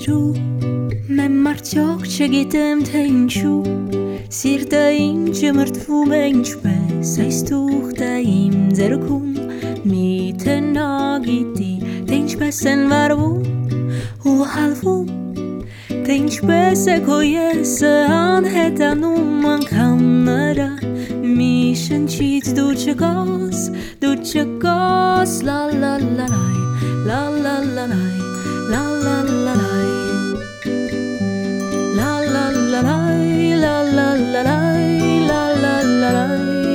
ջրու Մեմ մարդյոք չգիտեմ թե ինչու Սիրտը ինձ մրթվում է ինչպես Այս թուղթը իմ ձեռքում Միթե նա գիտի թե ինչպես են վարվում ու հալվում Թե ինչպես է քո եսը անհետանում անգամ նրա Մի շնչից դու չկաս La la la la La la la la La la la la La la la la La la la la La la la la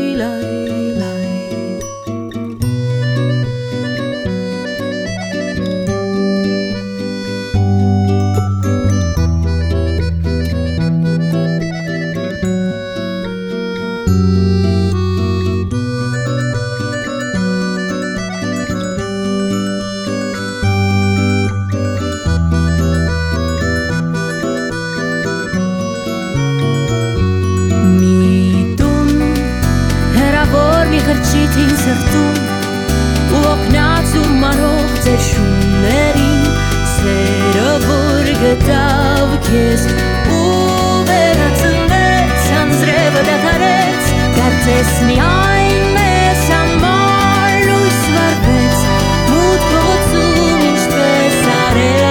Խրճիթին սրտում ու օգնացում արող ձեր շուններին Սերը որ գտավ քեզ ու վերածնվեց անձրևը դադարեց Կարծես միայն մեզ համար լույս վառվեց մութ փողոցում ինչպես արեց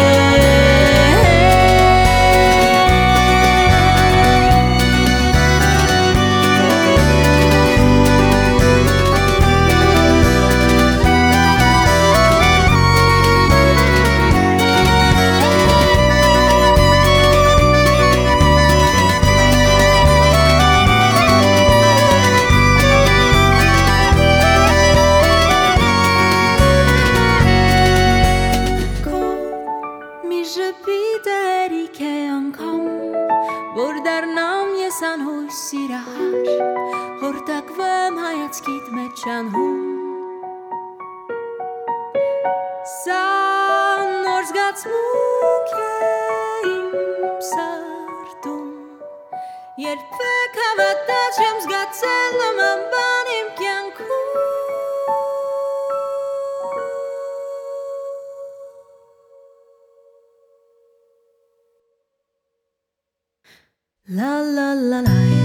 Որ դառնամ ես անհույս սիրահար Հորդակվեմ հայացքիդ մեջ անհուն Սա նոր զգացմունք է իմ սրտում Երբեք հավատա չեմ զգացել նման բան իմ կյանքում La la la la